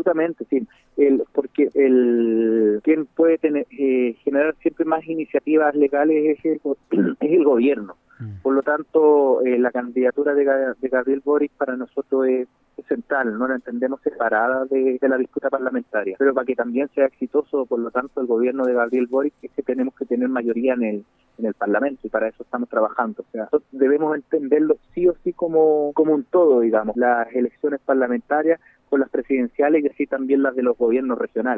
absolutamente, sí. Porque quien puede generar siempre más iniciativas legales es el gobierno. Por lo tanto, la candidatura de Gabriel Boric para nosotros es central, no la entendemos separada de la disputa parlamentaria. Pero para que también sea exitoso, por lo tanto, el gobierno de Gabriel Boric es que tenemos que tener mayoría en el Parlamento, y para eso estamos trabajando. O sea, debemos entenderlo sí o sí como un todo, digamos, las elecciones parlamentarias con las presidenciales y así también las de los gobiernos regionales.